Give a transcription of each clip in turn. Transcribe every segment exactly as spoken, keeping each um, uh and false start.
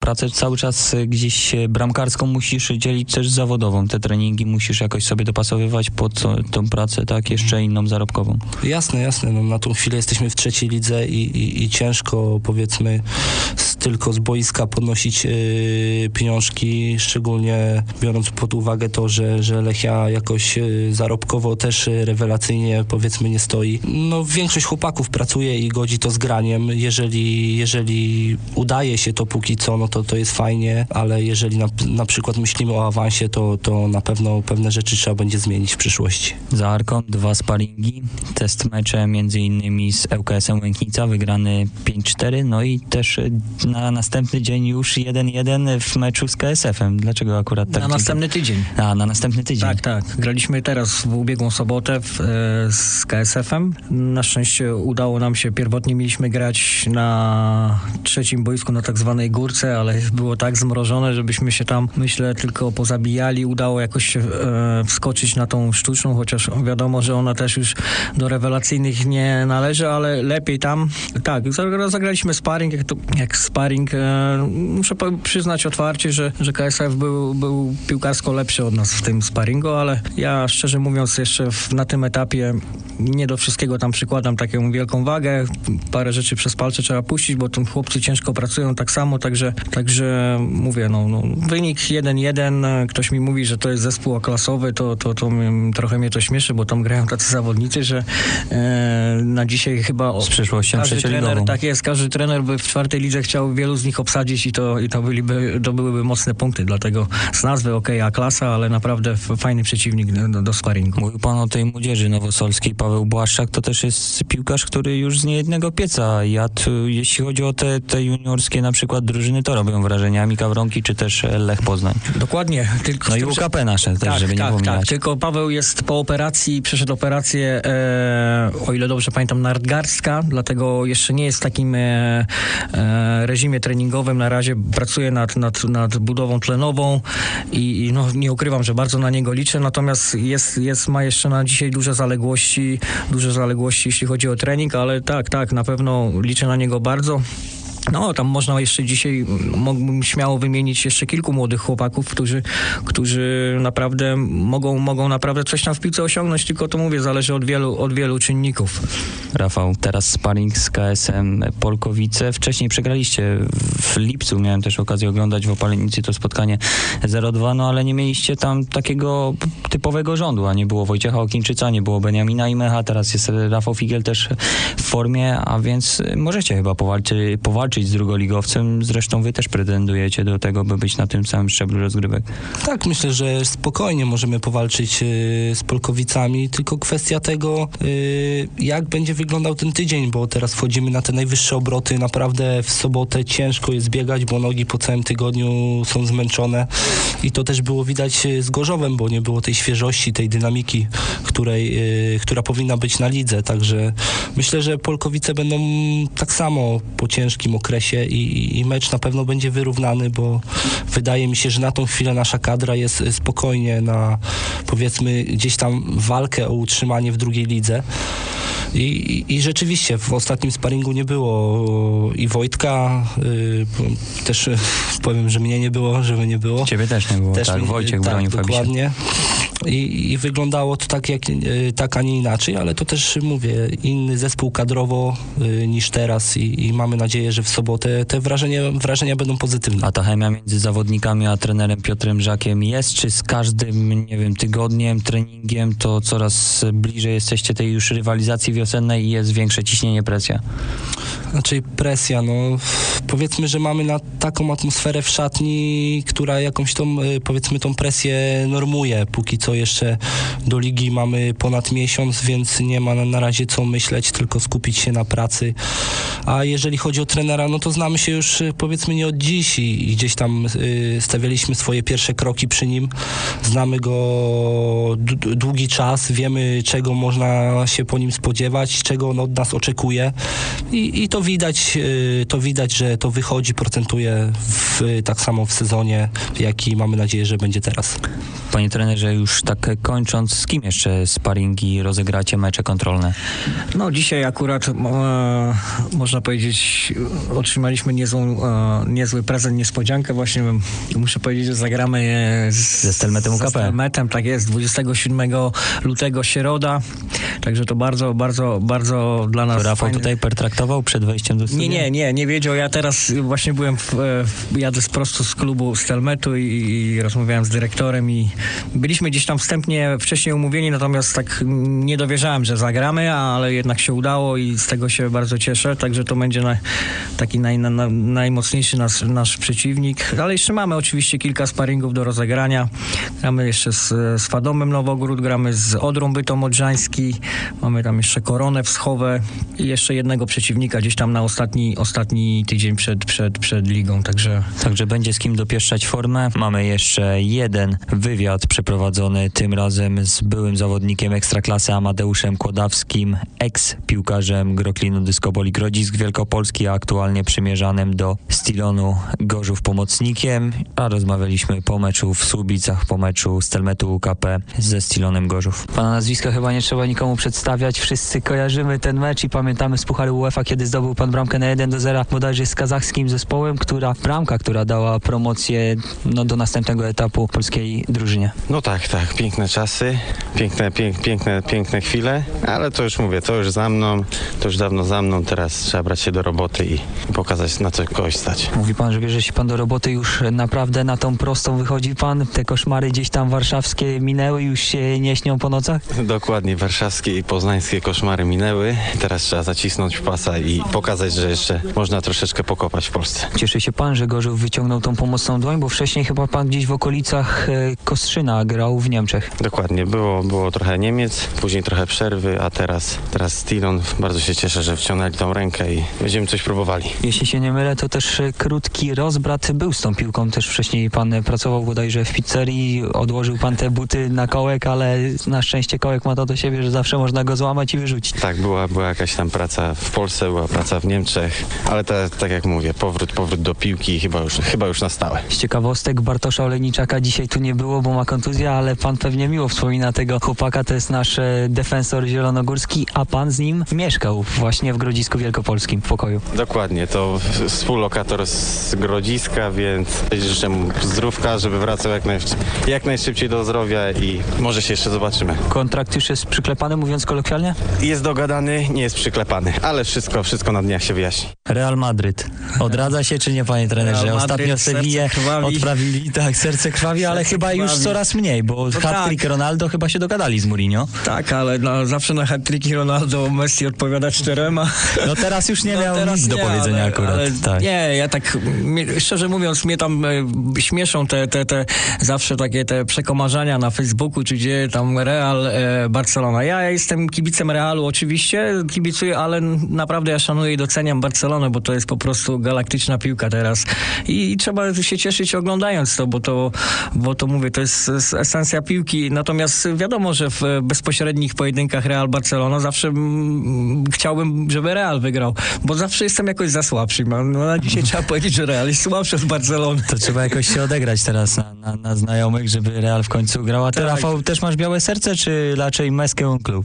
pracę cały czas gdzieś bramkarską musisz dzielić też z zawodową. Te treningi musisz jakoś sobie dopasowywać pod co, tą pracę, tak, jeszcze inną zarobkową. Jasne, jasne. No, na tą chwilę jesteśmy w trzeciej lidze i, i, i ciężko, powiedzmy, z, tylko z boiska podnosić yy, pieniążki, szczególnie biorąc pod uwagę to, że, że Lechia jakoś yy, zarobkowo też yy, rewelacyjnie, powiedzmy, nie stoi. No, większość chłopaków pracuje i godzi to z graniem. Jeżeli, jeżeli udaje się to póki co, no to to jest fajnie, ale jeżeli na, na przykład myślimy o awansie, to, to na pewno pewne rzeczy trzeba będzie zmienić w przyszłości. Za Arką dwa sparingi, test mecze między innymi z ŁKS-em Łęknica, wygrany pięć cztery, no i też na następny dzień już jeden jeden w meczu z K S F-em. Dlaczego akurat tak? Na następny tydzień. A, na następny tydzień. Tak, tak. Graliśmy teraz w ubiegłą sobotę w, e, z K S F-em. Na szczęście udało nam się, pierwotnie mieliśmy grać na trzecim boisku, na tak zwanej górce, ale było tak zmrożone, żebyśmy się tam, myślę, tylko pozabijali. Udało jakoś się e, wskoczyć na tą sztuczną, chociaż wiadomo, że ona też już do rewelacyjnych nie należy, ale lepiej tam. Tak, zagraliśmy sparring, jak, to, jak sparring. E, muszę przyznać otwarcie, że, że K S F był, był piłkarsko lepszy od nas w tym sparingu, ale ja szczerze mówiąc jeszcze w, na tym etapie nie do wszystkiego tam przykładam taką wielką wagę. Parę rzeczy przez palce trzeba puścić, bo tam chłopcy ciężko pracują tak samo, także, także mówię, no, no wynik jeden jeden. Ktoś mi mówi, że to jest zespół A-klasowy, to, to, to mnie, trochę mnie to śmieszy, bo tam grają tacy zawodnicy, że e, na dzisiaj chyba o, z przyszłością każdy trener, tak jest, każdy trener by w czwartej lidze chciał wielu z nich obsadzić i to, i to, byliby, to byłyby mocne punkty, dlatego z nazwy ok, A-klasa, ale naprawdę fajny przeciwnik do, do sparingu. Mówił pan o tej młodzieży nowosolskiej. Paweł Błaszczak to też jest piłkarz, który już z niejednego pieca jadł. Jeśli chodzi o te, te juniorskie na przykład drużyny, to robią wrażenie Mika Wronki czy też Lech Poznań. Dokładnie. Tylko no i U K P nasze też, tak, żeby tak, nie pominąć. Tak, tylko Paweł jest po operacji, przeszedł operację, e, o ile dobrze pamiętam, nadgarstka, dlatego jeszcze nie jest w takim e, e, reżimie treningowym. Na razie pracuje nad, nad, nad budową tlenową i, i no, nie ukrywam, że bardzo na niego liczę, natomiast jest, jest, ma jeszcze na dzisiaj duże zaległości, duże zaległości, jeśli chodzi o trening, ale tak, tak, na pewno liczę na niego bardzo. No, tam można jeszcze dzisiaj, mógłbym śmiało wymienić jeszcze kilku młodych chłopaków, którzy, którzy naprawdę mogą, mogą naprawdę coś tam w piłce osiągnąć, tylko to mówię, zależy od wielu, od wielu czynników. Rafał, teraz sparring z K S em Polkowice. Wcześniej przegraliście w lipcu, miałem też okazję oglądać w Opalenicy to spotkanie zero dwa, no ale nie mieliście tam takiego typowego rządu, a nie było Wojciecha Okińczyca, nie było Beniamina Imecha, teraz jest Rafał Figiel też w formie, a więc możecie chyba powalczy, powalczyć z drugoligowcem. Zresztą wy też pretendujecie do tego, by być na tym samym szczeblu rozgrywek. Tak, myślę, że spokojnie możemy powalczyć yy, z Polkowicami, tylko kwestia tego, yy, jak będzie wyglądał ten tydzień, bo teraz wchodzimy na te najwyższe obroty. Naprawdę w sobotę ciężko jest biegać, bo nogi po całym tygodniu są zmęczone i to też było widać z Gorzowem, bo nie było tej świeżości, tej dynamiki, której, yy, która powinna być na lidze, także myślę, że Polkowice będą tak samo po ciężkim okresie i, i mecz na pewno będzie wyrównany, bo wydaje mi się, że na tą chwilę nasza kadra jest spokojnie na, powiedzmy, gdzieś tam walkę o utrzymanie w drugiej lidze. I, i, i rzeczywiście w ostatnim sparingu nie było i Wojtka, y, też y, powiem, że mnie nie było, żeby nie było. Ciebie też nie było, też tak, mi, Wojciech tak, bronił dokładnie. I, I wyglądało to tak, jak, y, tak, a nie inaczej, ale to też, mówię, inny zespół kadrowo y, niż teraz i, i mamy nadzieję, że w sobotę te wrażenia, wrażenia będą pozytywne. A ta chemia między zawodnikami a trenerem Piotrem Żakiem jest, czy z każdym, nie wiem, tygodniem, treningiem to coraz bliżej jesteście tej już rywalizacji wiosennej i jest większe ciśnienie, presja? Znaczy presja, no powiedzmy, że mamy na taką atmosferę w szatni, która jakąś tą, powiedzmy, tą presję normuje. Póki co jeszcze do ligi mamy ponad miesiąc, więc nie ma na, na razie co myśleć, tylko skupić się na pracy. A jeżeli chodzi o trenera, no to znamy się już, powiedzmy, nie od dziś i, i gdzieś tam y, stawialiśmy swoje pierwsze kroki przy nim. Znamy go d- długi czas, wiemy, czego można się po nim spodziewać, czego on od nas oczekuje i, i to widać, y, to widać, że to wychodzi, procentuje w, tak samo w sezonie, jaki mamy nadzieję, że będzie teraz. Panie trenerze, już tak kończąc, z kim jeszcze sparingi rozegracie, mecze kontrolne? No dzisiaj akurat e, można powiedzieć otrzymaliśmy niezłą, e, niezły prezent, niespodziankę. Właśnie muszę powiedzieć, że zagramy z, ze Stelmetem U K P. Ze Stelmetem, tak jest, dwudziestego siódmego lutego, środa. Także to bardzo, bardzo, bardzo dla nas To Rafał fajny... tutaj pertraktował przed wejściem do studia? Nie, nie, nie, nie wiedział. Ja teraz właśnie byłem, w, w, jadę prosto z klubu Stelmetu i, i rozmawiałem z dyrektorem i byliśmy gdzieś tam wstępnie wcześniej umówieni, natomiast tak nie dowierzałem, że zagramy, ale jednak się udało i z tego się bardzo cieszę, także to będzie na, taki naj, na, na, najmocniejszy nasz, nasz przeciwnik, ale jeszcze mamy oczywiście kilka sparingów do rozegrania. Gramy jeszcze z, z Fadomem Nowogród, gramy z Odrą Bytom Odrzański, mamy tam jeszcze Koronę Wschowę i jeszcze jednego przeciwnika gdzieś tam na ostatni, ostatni tydzień przed, przed, przed ligą, także... Także będzie z kim dopieszczać formę. Mamy jeszcze jeden wywiad przeprowadzony tym razem z byłym zawodnikiem Ekstraklasy Amadeuszem Kłodawskim, eks-piłkarzem Groklinu Dyskoboli Grodzisk Wielkopolski, a aktualnie przymierzanym do Stilonu Gorzów pomocnikiem, a rozmawialiśmy po meczu w Słubicach, po meczu Stelmetu U K P ze Stilonem Gorzów. Pana nazwiska chyba nie trzeba nikomu przedstawiać, wszyscy kojarzymy ten mecz i pamiętamy z Pucharu UEFA, kiedy zdobył pan bramkę na jeden do zera, bodajże z kazachskim zespołem, która bramka, która dała promocję no, do następnego etapu polskiej drużynie. No tak, tak, piękne czasy, piękne, pięk, piękne, piękne chwile, ale to już mówię, to już za mną, to już dawno za mną, teraz trzeba brać się do roboty i pokazać, na co kogoś stać. Mówi pan, że bierze się pan do roboty, już naprawdę na tą prostą wychodzi pan, te koszmary gdzieś tam warszawskie minęły, już się nie śnią po nocach? Dokładnie, warszawskie i poznańskie koszmary minęły, teraz trzeba zacisnąć pasa i pokazać, że jeszcze można troszeczkę pokopać w Polsce. Cieszy się pan, że Gorzów wyciągnął tą pomocną dłoń, bo wcześniej chyba pan gdzieś w okolicach Kostrzyna grał w Niemczech. Dokładnie, było, było trochę Niemiec, później trochę przerwy, a teraz, teraz Stilon. Bardzo się cieszę, że wciągnęli tą rękę i będziemy coś próbowali. Jeśli się nie mylę, to też krótki rozbrat był z tą piłką. Też wcześniej pan pracował bodajże w pizzerii, odłożył pan te buty na kołek, ale na szczęście kołek ma to do siebie, że zawsze można go złamać i wyrzucić. Tak, była, była jakaś tam praca w Polsce, była praca w Niemczech, ale te, tak jak mówię, powrót, powrót do piłki chyba już, chyba już na stałe. Z ciekawostek Bartosza Olejniczaka dzisiaj tu nie było, bo ma kontuzję, ale pan pewnie miło wspomina tego chłopaka, to jest nasz defensor zielonogórski, a pan z nim mieszkał właśnie w Grodzisku Wielkopolskim w pokoju. Dokładnie, to współlokator z Grodziska, więc życzę mu zdrówka, żeby wracał jak, najsz- jak najszybciej do zdrowia i może się jeszcze zobaczymy. Kontrakt już jest przyklepany, mówiąc kolokwialnie? Jest dogadany, nie jest przyklepany, ale wszystko, wszystko na dniach się wyjaśni. Real Madryt. Odradza się czy nie, panie trenerze? Real Ostatnio Madryt, Sevillę serce krwawi. odprawili, tak, serce krwawi, ale Serce chyba już krwawi. coraz mniej, bo No hat-trick tak. Ronaldo chyba się dogadali z Mourinho. Tak, ale na, zawsze na hat-tricki Ronaldo Messi odpowiada czterema. No teraz już nie No miał teraz nic do nie, powiedzenia ale, akurat. ale tak. Nie, ja tak mnie, szczerze mówiąc, mnie tam e, śmieszą te, te, te zawsze takie te przekomarzania na Facebooku, czy gdzie tam Real, e, Barcelona. Ja jestem kibicem Realu oczywiście, kibicuję, ale naprawdę ja szanuję i doceniam Barcelonę, bo to jest po prostu galaktyczna piłka teraz i, i trzeba się cieszyć oglądając to, bo to, bo to mówię, to jest esencja piłki. Natomiast wiadomo, że w bezpośrednich pojedynkach Real-Barcelona zawsze mm, chciałbym, żeby Real wygrał, bo zawsze jestem jakoś za słabszy. No, na dzisiaj trzeba powiedzieć, że Real jest słabszy od Barcelony. To trzeba jakoś się odegrać teraz na, na, na znajomych, żeby Real w końcu grał. A ty, Tak. Rafał, też masz białe serce, czy raczej Meskę klub?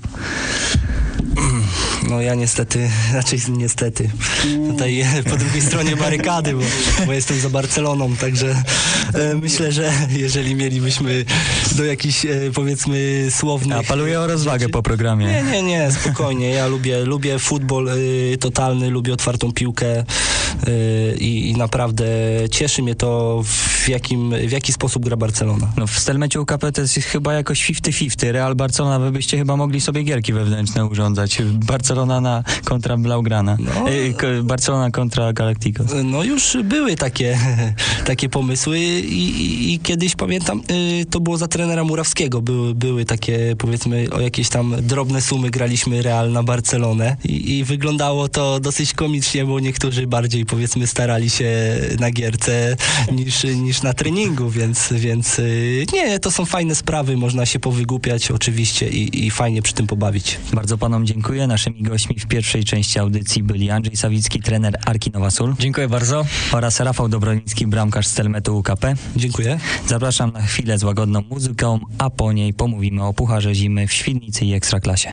No ja niestety, raczej niestety, tutaj e, po drugiej stronie barykady, bo, bo jestem za Barceloną, także e, myślę, że jeżeli mielibyśmy do jakichś e, powiedzmy słownych... Apeluję o rozwagę po programie. Nie, nie, nie, spokojnie, ja lubię, lubię futbol y, totalny, lubię otwartą piłkę y, i, i naprawdę cieszy mnie to, w, jakim, w jaki sposób gra Barcelona. No w Stelmecie U K P to jest chyba jakoś pięćdziesiąt pięćdziesiąt. Real Barcelona, wy byście chyba mogli sobie gierki wewnętrzne urządzać. Barcelona na kontra Blaugrana. No. E, ko- Barcelona kontra Galacticos. No już były takie, takie pomysły i, i, i kiedyś pamiętam, y, to było za trenera Murawskiego, były, były takie powiedzmy o jakieś tam drobne sumy graliśmy Real na Barcelonę i, i wyglądało to dosyć komicznie, bo niektórzy bardziej powiedzmy starali się na gierce niż, niż niż na treningu, więc, więc y, nie, to są fajne sprawy, można się powygłupiać oczywiście i, i fajnie przy tym pobawić. Bardzo panom dziękuję. Naszymi gośćmi w pierwszej części audycji byli Andrzej Sawicki, trener Arki Nowa Sól. Dziękuję bardzo. Oraz Rafał Dobrowicki, bramkarz z Stelmetu U K P. Dziękuję. Zapraszam na chwilę z łagodną muzyką, a po niej pomówimy o Pucharze Zimy w Świdnicy i Ekstraklasie.